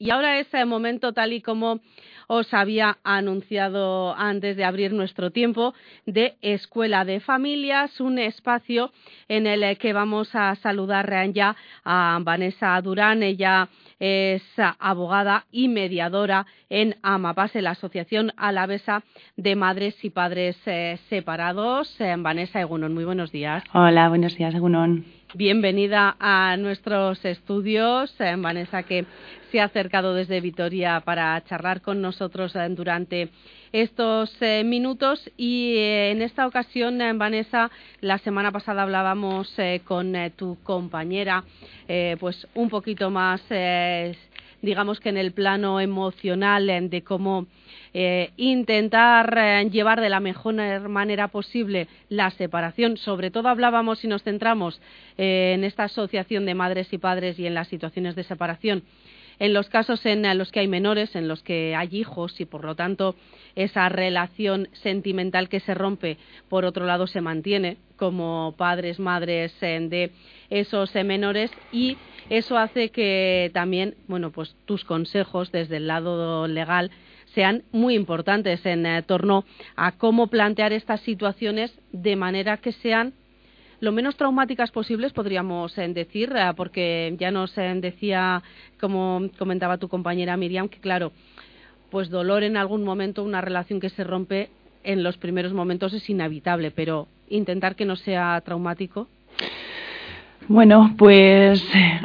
Y ahora es el momento, tal y como os había anunciado antes de abrir nuestro tiempo, de Escuela de Familias, un espacio en el que vamos a saludar ya a Vanessa Durán. Ella es abogada y mediadora en AMAPASE, la Asociación Alavesa de Madres y Padres Separados. Vanessa, Egunon, muy buenos días. Hola, buenos días, Egunon. Bienvenida a nuestros estudios, Vanessa, que se ha acercado desde Vitoria para charlar con nosotros durante estos minutos. Y en esta ocasión, Vanessa, la semana pasada hablábamos con tu compañera, pues un poquito más, digamos que en el plano emocional, de cómo intentar llevar de la mejor manera posible la separación. Sobre todo hablábamos y nos centramos en esta asociación de madres y padres y en las situaciones de separación, en los casos en los que hay menores, en los que hay hijos y por lo tanto esa relación sentimental que se rompe, por otro lado se mantiene como padres, madres de esos menores, y eso hace que también, bueno, pues tus consejos desde el lado legal sean muy importantes en torno a cómo plantear estas situaciones de manera que sean lo menos traumáticas posibles, podríamos decir, porque ya nos decía, como comentaba tu compañera Miriam, que claro, pues dolor en algún momento, una relación que se rompe en los primeros momentos es inevitable, pero intentar que no sea traumático. Bueno, pues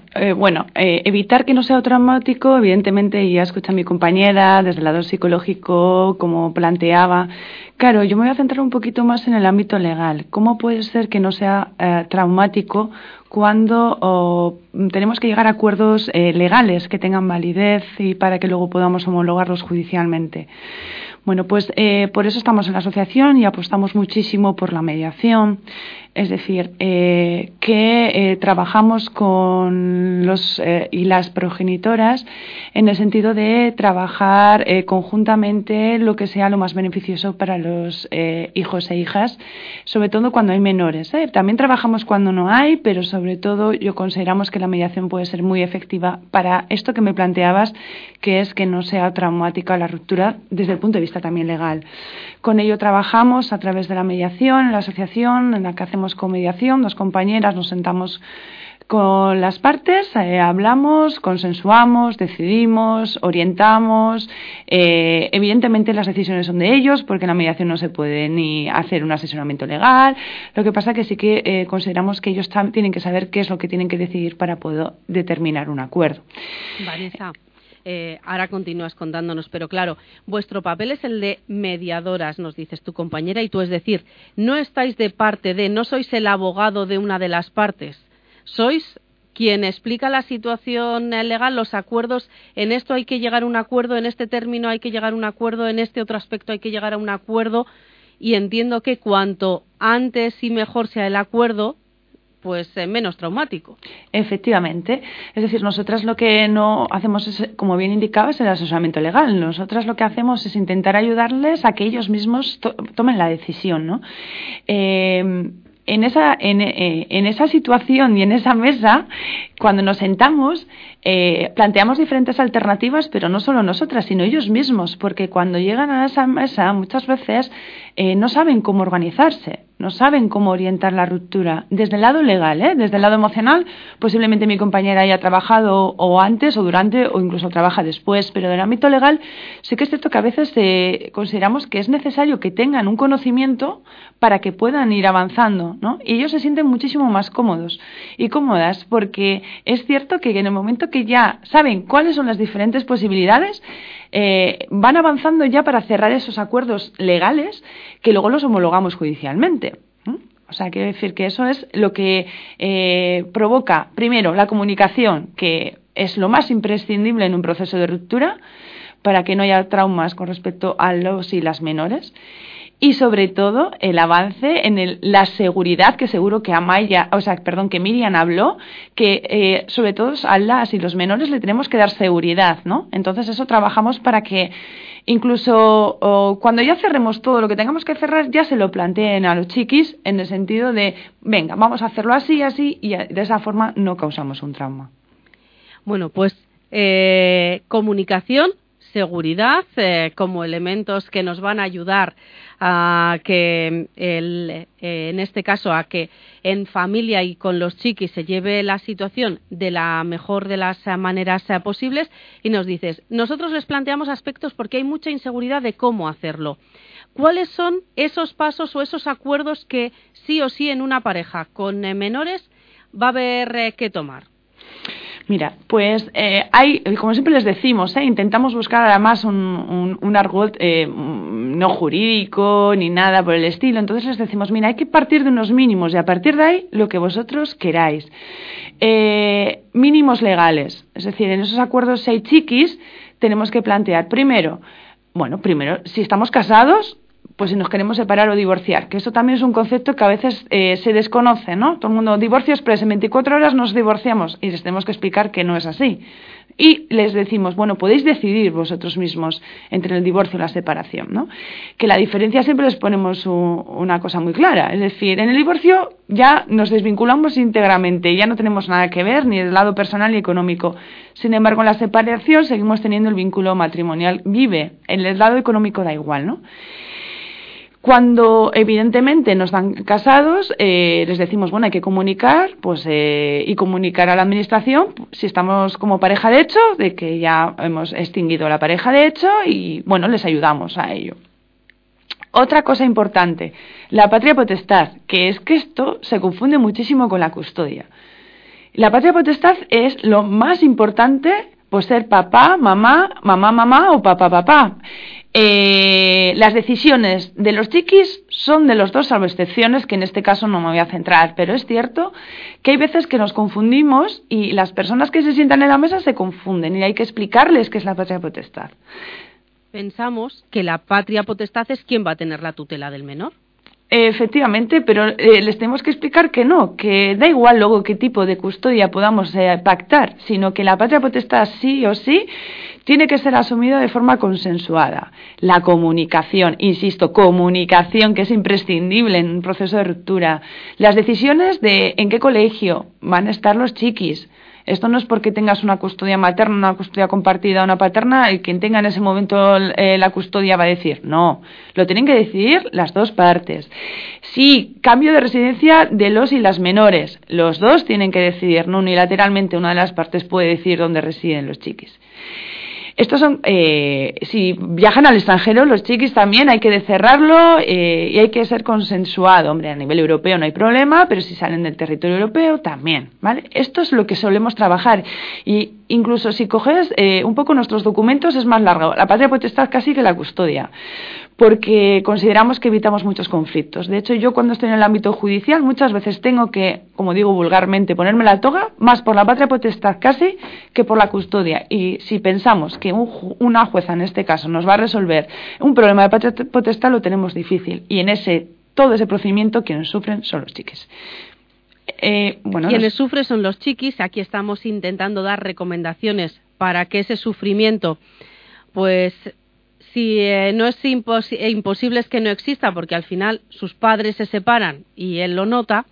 evitar que no sea traumático, evidentemente, ya escuché a mi compañera desde el lado psicológico, como planteaba. Claro, yo me voy a centrar un poquito más en el ámbito legal. ¿Cómo puede ser que no sea traumático cuando tenemos que llegar a acuerdos legales que tengan validez y para que luego podamos homologarlos judicialmente? Bueno, pues por eso estamos en la asociación y apostamos muchísimo por la mediación. Es decir, que trabajamos con los y las progenitoras en el sentido de trabajar conjuntamente lo que sea lo más beneficioso para los hijos e hijas, sobre todo cuando hay menores. También trabajamos cuando no hay, pero sobre todo consideramos que la mediación puede ser muy efectiva para esto que me planteabas, que es que no sea traumática la ruptura desde el punto de vista también legal. Con ello trabajamos a través de la mediación, en la asociación en la que hacemos comediación, dos compañeras nos sentamos con las partes, hablamos, consensuamos, decidimos, orientamos. Evidentemente las decisiones son de ellos, porque en la mediación no se puede ni hacer un asesoramiento legal. Lo que pasa que sí que consideramos que ellos tienen que saber qué es lo que tienen que decidir para poder determinar un acuerdo. Vanessa, ahora continúas contándonos, pero claro, vuestro papel es el de mediadoras, nos dices tu compañera y tú, es decir, no estáis de parte de, no sois el abogado de una de las partes, sois quien explica la situación legal, los acuerdos, en esto hay que llegar a un acuerdo, en este término hay que llegar a un acuerdo, en este otro aspecto hay que llegar a un acuerdo, y entiendo que cuanto antes y mejor sea el acuerdo, pues menos traumático. Efectivamente. Es decir, nosotras lo que no hacemos es, como bien indicabas, el asesoramiento legal. Nosotras lo que hacemos es intentar ayudarles a que ellos mismos tomen la decisión, ¿no? En esa situación y en esa mesa, cuando nos sentamos, planteamos diferentes alternativas, pero no solo nosotras, sino ellos mismos, porque cuando llegan a esa mesa muchas veces no saben cómo organizarse, no saben cómo orientar la ruptura. Desde el lado legal, desde el lado emocional, posiblemente mi compañera haya trabajado o antes o durante o incluso trabaja después, pero del ámbito legal sí que es cierto que a veces consideramos que es necesario que tengan un conocimiento para que puedan ir avanzando, ¿no? Y ellos se sienten muchísimo más cómodos y cómodas, porque es cierto que en el momento que ya saben cuáles son las diferentes posibilidades, van avanzando ya para cerrar esos acuerdos legales que luego los homologamos judicialmente. O sea, quiero decir que eso es lo que provoca, primero, la comunicación, que es lo más imprescindible en un proceso de ruptura para que no haya traumas con respecto a los y las menores. Y sobre todo el avance en la seguridad, que seguro que que Miriam habló, que sobre todo a las y los menores le tenemos que dar seguridad, ¿no? Entonces eso trabajamos para que incluso cuando ya cerremos todo lo que tengamos que cerrar, ya se lo planteen a los chiquis en el sentido de, venga, vamos a hacerlo así, así, y de esa forma no causamos un trauma. Bueno, pues comunicación, seguridad, como elementos que nos van a ayudar a que, en este caso, a que en familia y con los chiquis se lleve la situación de la mejor de las maneras posibles. Y nos dices, nosotros les planteamos aspectos porque hay mucha inseguridad de cómo hacerlo. ¿Cuáles son esos pasos o esos acuerdos que sí o sí en una pareja con menores va a haber que tomar? Mira, pues hay, como siempre les decimos, intentamos buscar además un argot no jurídico ni nada por el estilo. Entonces les decimos, mira, hay que partir de unos mínimos y a partir de ahí lo que vosotros queráis. Mínimos legales, es decir, en esos acuerdos si hay chiquis tenemos que plantear primero, si estamos casados, pues si nos queremos separar o divorciar, que eso también es un concepto que a veces se desconoce, ¿no? Todo el mundo, divorcio express, en 24 horas nos divorciamos, y les tenemos que explicar que no es así. Y les decimos, podéis decidir vosotros mismos entre el divorcio y la separación, ¿no? Que la diferencia siempre les ponemos una cosa muy clara, es decir, en el divorcio ya nos desvinculamos íntegramente, ya no tenemos nada que ver, ni del lado personal ni económico. Sin embargo, en la separación seguimos teniendo el vínculo matrimonial, vive, en el lado económico da igual, ¿no? Cuando evidentemente no están casados, les decimos, hay que comunicar, y comunicar a la administración si estamos como pareja de hecho, de que ya hemos extinguido la pareja de hecho y, les ayudamos a ello. Otra cosa importante, la patria potestad, que es que esto se confunde muchísimo con la custodia. La patria potestad es lo más importante, por ser papá, mamá o papá. Las decisiones de los chiquis son de los dos, salvo excepciones, que en este caso no me voy a centrar, pero es cierto que hay veces que nos confundimos y las personas que se sientan en la mesa se confunden y hay que explicarles qué es la patria potestad. Pensamos que la patria potestad es quien va a tener la tutela del menor. Efectivamente, pero les tenemos que explicar que no, que da igual luego qué tipo de custodia podamos pactar, sino que la patria potestad sí o sí tiene que ser asumida de forma consensuada. La comunicación, insisto, comunicación, que es imprescindible en un proceso de ruptura. Las decisiones de en qué colegio van a estar los chiquis. Esto no es porque tengas una custodia materna, una custodia compartida, una paterna, y quien tenga en ese momento la custodia va a decir, no, lo tienen que decidir las dos partes. Sí, cambio de residencia de los y las menores, los dos tienen que decidir, no unilateralmente una de las partes puede decir dónde residen los chiquis. Estos son, si viajan al extranjero, los chiquis también hay que cerrarlo y hay que ser consensuado. Hombre, a nivel europeo no hay problema, pero si salen del territorio europeo también, ¿vale? Esto es lo que solemos trabajar. Y incluso si coges un poco nuestros documentos es más largo. La patria potestad casi que la custodia, porque consideramos que evitamos muchos conflictos. De hecho, yo cuando estoy en el ámbito judicial muchas veces tengo que, como digo vulgarmente, ponerme la toga más por la patria potestad casi que por la custodia. Y si pensamos que una jueza en este caso nos va a resolver un problema de patria potestad, lo tenemos difícil. Y en todo ese procedimiento quienes sufren son los chiquis. Quienes sufren son los chiquis. Aquí estamos intentando dar recomendaciones para que ese sufrimiento, pues si no es imposible es que no exista, porque al final sus padres se separan y él lo nota,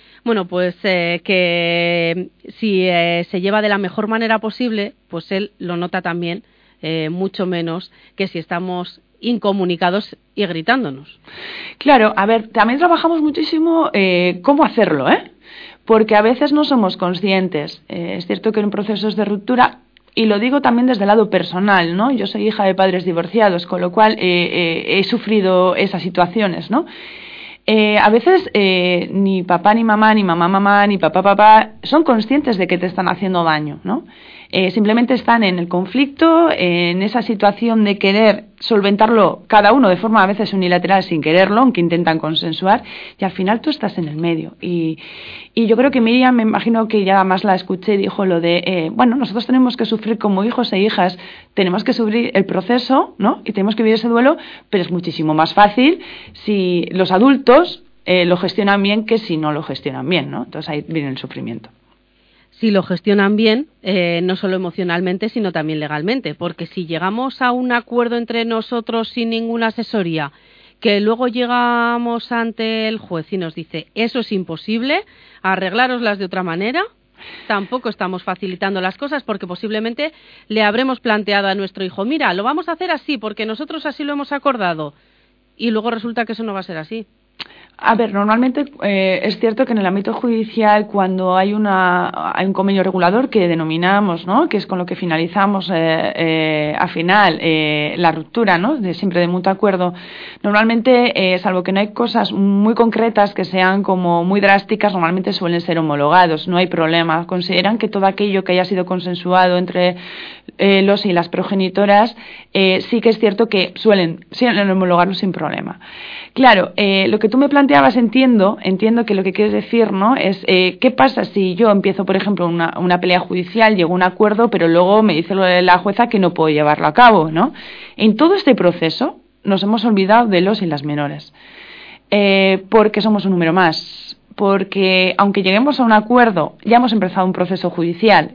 que si se lleva de la mejor manera posible, pues él lo nota también mucho menos que si estamos incomunicados y gritándonos. Claro, a ver, también trabajamos muchísimo cómo hacerlo, porque a veces no somos conscientes. Es cierto que en procesos de ruptura, y lo digo también desde el lado personal, ¿no? Yo soy hija de padres divorciados, con lo cual he sufrido esas situaciones, ¿no? A veces ni papá ni mamá, ni mamá, ni papá son conscientes de que te están haciendo daño, ¿no? Simplemente están en el conflicto, en esa situación de querer solventarlo cada uno de forma a veces unilateral sin quererlo, aunque intentan consensuar, y al final tú estás en el medio. Y yo creo que Miriam, me imagino que ya más la escuché, dijo lo de, nosotros tenemos que sufrir como hijos e hijas, tenemos que sufrir el proceso, ¿no? Y tenemos que vivir ese duelo, pero es muchísimo más fácil si los adultos lo gestionan bien que si no lo gestionan bien, ¿no? Entonces ahí viene el sufrimiento. Si lo gestionan bien, no solo emocionalmente, sino también legalmente, porque si llegamos a un acuerdo entre nosotros sin ninguna asesoría, que luego llegamos ante el juez y nos dice, eso es imposible, arreglároslas de otra manera. tampoco estamos facilitando las cosas, porque posiblemente le habremos planteado a nuestro hijo, mira, lo vamos a hacer así porque nosotros así lo hemos acordado, y luego resulta que eso no va a ser así. A ver, normalmente es cierto que en el ámbito judicial, cuando hay un convenio regulador que denominamos, ¿no?, que es con lo que finalizamos al final la ruptura, ¿no?, siempre de mutuo acuerdo, normalmente, salvo que no hay cosas muy concretas que sean como muy drásticas, normalmente suelen ser homologados, no hay problema. Consideran que todo aquello que haya sido consensuado entre los y las progenitoras, sí que es cierto que suelen homologarlo sin problema. Claro, lo que tú me planteabas entiendo que lo que quieres decir, ¿no?, es ¿qué pasa si yo empiezo, por ejemplo, una pelea judicial, llego a un acuerdo, pero luego me dice la jueza que no puedo llevarlo a cabo, ¿no? En todo este proceso nos hemos olvidado de los y las menores, porque somos un número más. Porque aunque lleguemos a un acuerdo, ya hemos empezado un proceso judicial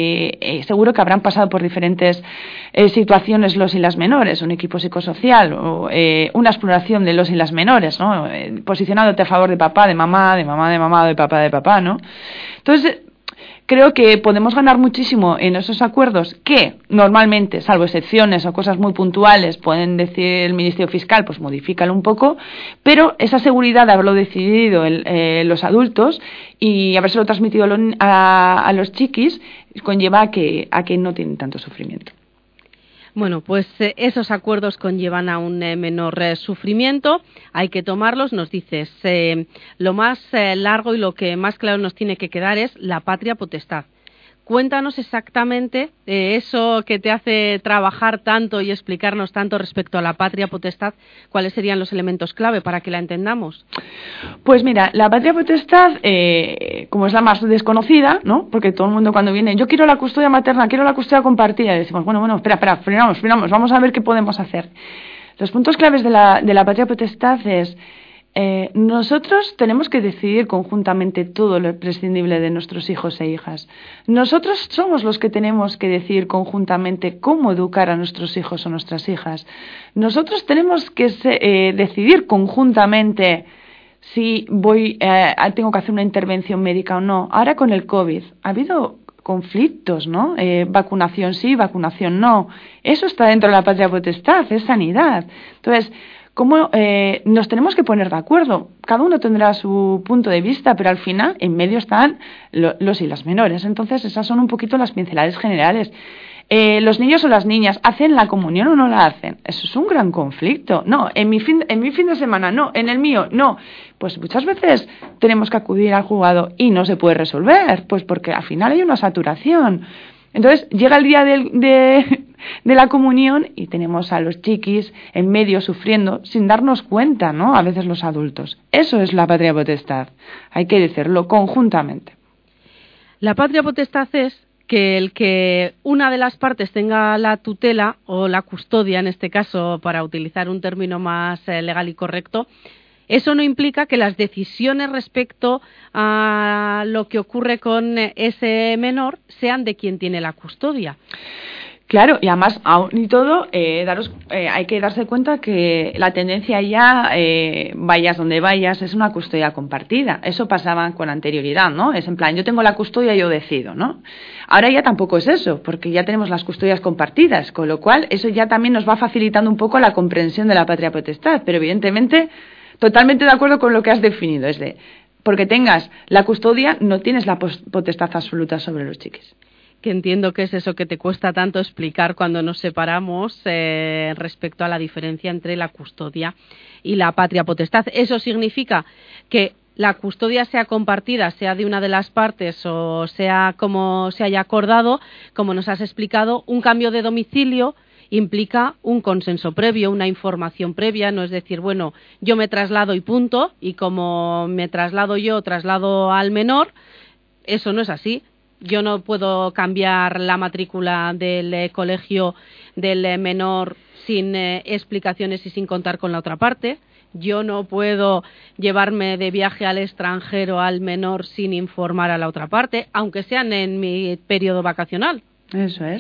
y seguro que habrán pasado por diferentes situaciones los y las menores, un equipo psicosocial o una exploración de los y las menores, ¿no? Posicionándote a favor de papá, de mamá, de mamá, de mamá, de papá, ¿no? Entonces, creo que podemos ganar muchísimo en esos acuerdos que normalmente, salvo excepciones o cosas muy puntuales, pueden decir el Ministerio Fiscal, pues modifícalo un poco, pero esa seguridad de haberlo decidido los adultos y habérselo transmitido a los chiquis conlleva a que no tienen tanto sufrimiento. Bueno, pues esos acuerdos conllevan a un menor sufrimiento, hay que tomarlos. Nos dices, lo más largo y lo que más claro nos tiene que quedar es la patria potestad. Cuéntanos exactamente eso que te hace trabajar tanto y explicarnos tanto respecto a la patria potestad, cuáles serían los elementos clave para que la entendamos. Pues mira, la patria potestad, como es la más desconocida, ¿no?, porque todo el mundo cuando viene, yo quiero la custodia materna, quiero la custodia compartida, y decimos, bueno, espera, frenamos, vamos a ver qué podemos hacer. Los puntos claves de la patria potestad es, nosotros tenemos que decidir conjuntamente todo lo prescindible de nuestros hijos e hijas. Nosotros somos los que tenemos que decidir conjuntamente cómo educar a nuestros hijos o nuestras hijas. Nosotros tenemos que decidir conjuntamente si tengo que hacer una intervención médica o no. Ahora con el COVID ha habido conflictos, ¿no? Vacunación sí, vacunación no. Eso está dentro de la patria potestad, es sanidad. Entonces, ¿cómo nos tenemos que poner de acuerdo? Cada uno tendrá su punto de vista, pero al final en medio están los y las menores. Entonces, esas son un poquito las pinceladas generales. Los niños o las niñas, ¿hacen la comunión o no la hacen? Eso es un gran conflicto. No, en mi fin de semana no, en el mío no. Pues muchas veces tenemos que acudir al juzgado y no se puede resolver, pues porque al final hay una saturación. Entonces llega el día de la comunión y tenemos a los chiquis en medio sufriendo sin darnos cuenta, ¿no? A veces los adultos. Eso es la patria potestad. Hay que decirlo conjuntamente. La patria potestad es que una de las partes tenga la tutela o la custodia, en este caso, para utilizar un término más legal y correcto. Eso no implica que las decisiones respecto a lo que ocurre con ese menor sean de quien tiene la custodia. Claro, y además, aún y todo, hay que darse cuenta que la tendencia ya, vayas donde vayas, es una custodia compartida. Eso pasaba con anterioridad, ¿no? Es en plan, yo tengo la custodia, yo decido, ¿no? Ahora ya tampoco es eso, porque ya tenemos las custodias compartidas, con lo cual eso ya también nos va facilitando un poco la comprensión de la patria potestad, pero evidentemente, totalmente de acuerdo con lo que has definido, porque tengas la custodia, no tienes la potestad absoluta sobre los chiquis. Que entiendo que es eso que te cuesta tanto explicar cuando nos separamos respecto a la diferencia entre la custodia y la patria potestad. Eso significa que la custodia sea compartida, sea de una de las partes o sea como se haya acordado, como nos has explicado, un cambio de domicilio implica un consenso previo, una información previa, no es decir, bueno, yo me traslado y punto, y como me traslado yo, traslado al menor. Eso no es así. Yo no puedo cambiar la matrícula del colegio del menor sin explicaciones y sin contar con la otra parte. Yo no puedo llevarme de viaje al extranjero al menor sin informar a la otra parte, aunque sean en mi periodo vacacional. Eso es.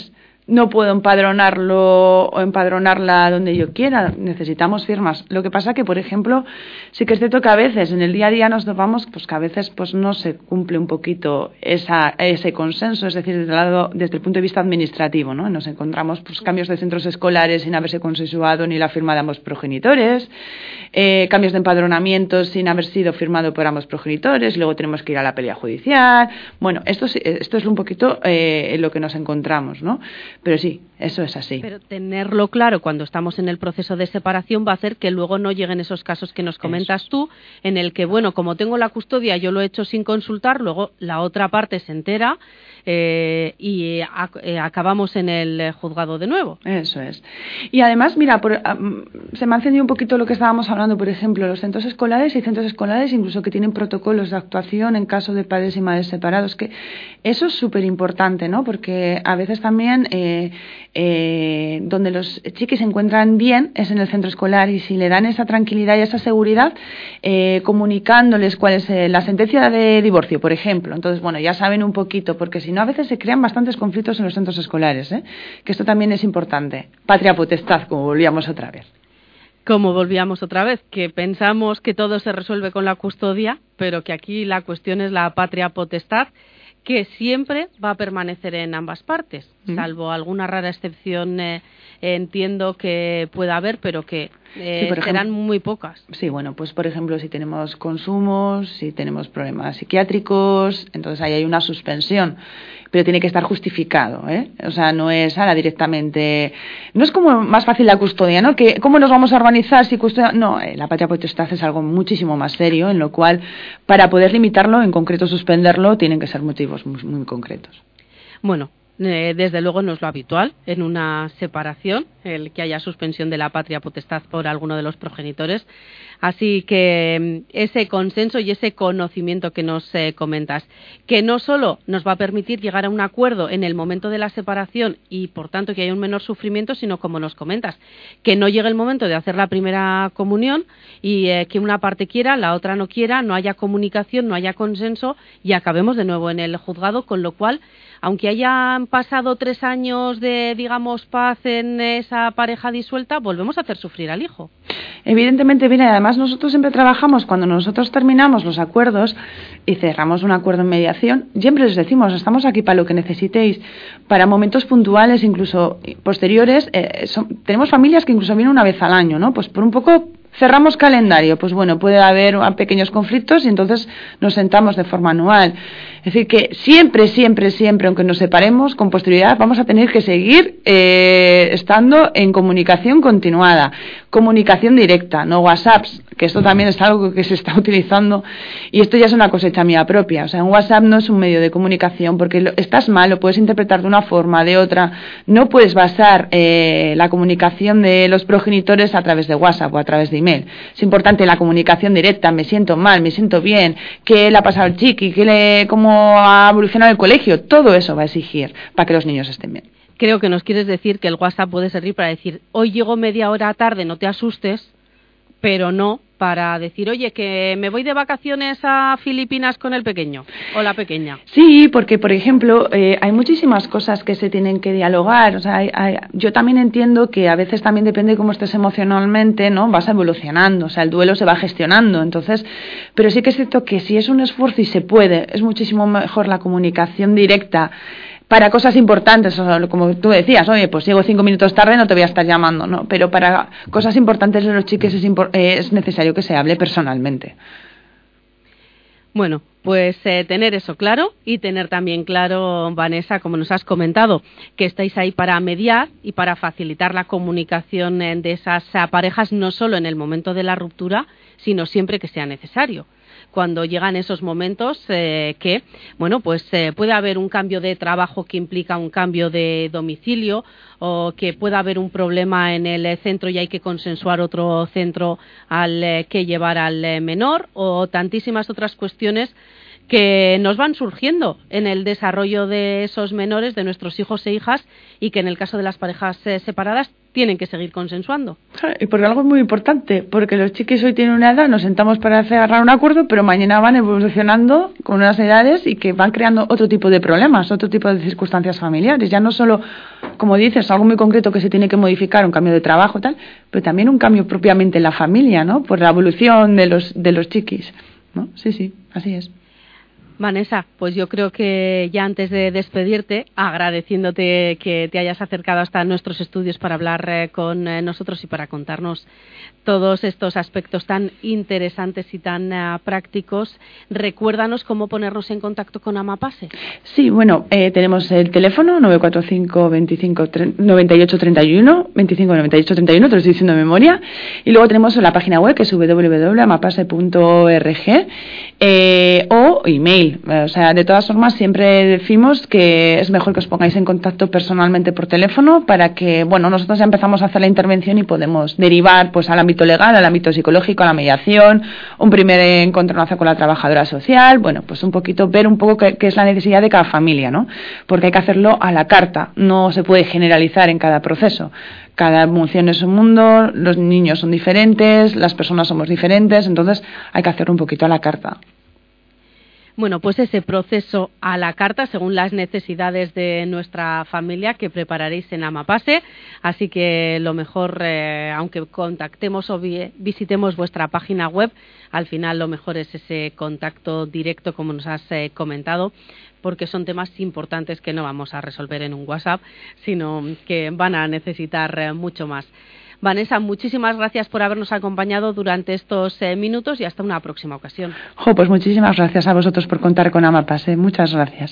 no puedo empadronarlo o empadronarla donde yo quiera, necesitamos firmas. Lo que pasa que, por ejemplo, sí que es cierto que a veces en el día a día nos topamos pues que a veces pues no se cumple un poquito ese consenso, es decir, desde el punto de vista administrativo, ¿no? Nos encontramos pues cambios de centros escolares sin haberse consensuado ni la firma de ambos progenitores, cambios de empadronamiento sin haber sido firmado por ambos progenitores, luego tenemos que ir a la pelea judicial. Bueno, esto es un poquito lo que nos encontramos, ¿no? Pero sí, eso es así. Pero tenerlo claro cuando estamos en el proceso de separación va a hacer que luego no lleguen esos casos que nos comentas tú, en el que, bueno, como tengo la custodia, yo lo he hecho sin consultar, luego la otra parte se entera y acabamos en el juzgado de nuevo. Eso es. Y además, mira, se me ha encendido un poquito lo que estábamos hablando, por ejemplo, los centros escolares y centros escolares incluso que tienen protocolos de actuación en caso de padres y madres separados, que eso es súper importante, ¿no? Porque a veces también donde los chiquis se encuentran bien es en el centro escolar, y si le dan esa tranquilidad y esa seguridad comunicándoles cuál es la sentencia de divorcio, por ejemplo, entonces, bueno, ya saben un poquito, porque si no a veces se crean bastantes conflictos en los centros escolares, que esto también es importante. Patria potestad, como volvíamos otra vez. Como volvíamos otra vez, que pensamos que todo se resuelve con la custodia, pero que aquí la cuestión es la patria potestad, que siempre va a permanecer en ambas partes, salvo alguna rara excepción entiendo que pueda haber, pero que serán muy pocas. Sí, bueno, pues por ejemplo, si tenemos consumos, si tenemos problemas psiquiátricos, entonces ahí hay una suspensión, pero tiene que estar justificado, O sea, no es directamente, no es como más fácil la custodia, ¿no? Que ¿cómo nos vamos a organizar si custodia? No, la patria potestad es algo muchísimo más serio, en lo cual, para poder limitarlo, en concreto suspenderlo, tienen que ser motivos muy, muy concretos. Bueno, desde luego no es lo habitual en una separación el que haya suspensión de la patria potestad por alguno de los progenitores, así que ese consenso y ese conocimiento que nos comentas, que no solo nos va a permitir llegar a un acuerdo en el momento de la separación y por tanto que haya un menor sufrimiento, sino como nos comentas, que no llegue el momento de hacer la primera comunión y que una parte quiera, la otra no quiera, no haya comunicación, no haya consenso y acabemos de nuevo en el juzgado, con lo cual, aunque hayan pasado 3 años de, digamos, paz en esa pareja disuelta, volvemos a hacer sufrir al hijo. Evidentemente, bien, además nosotros siempre trabajamos, cuando nosotros terminamos los acuerdos y cerramos un acuerdo en mediación, siempre les decimos, estamos aquí para lo que necesitéis, para momentos puntuales, incluso posteriores. Tenemos familias que incluso vienen una vez al año, ¿no? Pues por un poco cerramos calendario, pues bueno, puede haber pequeños conflictos y entonces nos sentamos de forma anual. Es decir, que siempre, aunque nos separemos, con posterioridad vamos a tener que seguir estando en comunicación continuada, comunicación directa, no WhatsApps, que esto también es algo que se está utilizando y esto ya es una cosecha mía propia. O sea, un WhatsApp no es un medio de comunicación porque estás mal, lo puedes interpretar de una forma, de otra. No puedes basar la comunicación de los progenitores a través de WhatsApp o a través de email. Es importante la comunicación directa, me siento mal, me siento bien, qué le ha pasado al chiqui, cómo ha evolucionado el colegio, todo eso va a exigir para que los niños estén bien. Creo que nos quieres decir que el WhatsApp puede servir para decir, hoy llego media hora tarde, no te asustes, pero no para decir, oye, que me voy de vacaciones a Filipinas con el pequeño o la pequeña. Sí, porque, por ejemplo, hay muchísimas cosas que se tienen que dialogar. O sea, yo también entiendo que a veces también depende de cómo estés emocionalmente, ¿no? Vas evolucionando, o sea, el duelo se va gestionando. Entonces, pero sí que es cierto que si es un esfuerzo y se puede, es muchísimo mejor la comunicación directa para cosas importantes, como tú decías, oye, pues llego 5 minutos tarde, no te voy a estar llamando, ¿no? Pero para cosas importantes de los chiques es necesario que se hable personalmente. Bueno, pues tener eso claro y tener también claro, Vanessa, como nos has comentado, que estáis ahí para mediar y para facilitar la comunicación de esas parejas, no solo en el momento de la ruptura, sino siempre que sea necesario. Cuando llegan esos momentos que, bueno, pues puede haber un cambio de trabajo que implica un cambio de domicilio o que pueda haber un problema en el centro y hay que consensuar otro centro al que llevar al menor o tantísimas otras cuestiones que nos van surgiendo en el desarrollo de esos menores, de nuestros hijos e hijas, y que en el caso de las parejas separadas tienen que seguir consensuando. Y porque algo es muy importante, porque los chiquis hoy tienen una edad, nos sentamos para cerrar un acuerdo, pero mañana van evolucionando con unas edades y que van creando otro tipo de problemas, otro tipo de circunstancias familiares. Ya no solo, como dices, algo muy concreto que se tiene que modificar, un cambio de trabajo, tal, pero también un cambio propiamente en la familia, ¿no? Por la evolución de los chiquis, ¿no? Sí, así es. Vanessa, pues yo creo que ya antes de despedirte, agradeciéndote que te hayas acercado hasta nuestros estudios para hablar con nosotros y para contarnos todos estos aspectos tan interesantes y tan prácticos, recuérdanos cómo ponernos en contacto con Amapase. Sí, bueno, tenemos el teléfono 945 25 98 31, 25 98 31, te lo estoy diciendo de memoria, y luego tenemos la página web que es www.amapase.org o email. O sea, de todas formas siempre decimos que es mejor que os pongáis en contacto personalmente por teléfono para que, bueno, nosotros ya empezamos a hacer la intervención y podemos derivar pues al ámbito legal, al ámbito psicológico, a la mediación, un primer encontronazo con la trabajadora social, bueno, pues un poquito ver un poco qué es la necesidad de cada familia, ¿no? Porque hay que hacerlo a la carta, no se puede generalizar en cada proceso. Cada emoción es un mundo, los niños son diferentes, las personas somos diferentes, entonces hay que hacerlo un poquito a la carta. Bueno, pues ese proceso a la carta según las necesidades de nuestra familia que prepararéis en Amapase, así que lo mejor, aunque contactemos o visitemos vuestra página web, al final lo mejor es ese contacto directo como nos has comentado, porque son temas importantes que no vamos a resolver en un WhatsApp, sino que van a necesitar mucho más. Vanessa, muchísimas gracias por habernos acompañado durante estos minutos y hasta una próxima ocasión. Pues muchísimas gracias a vosotros por contar con Amapase. Muchas gracias.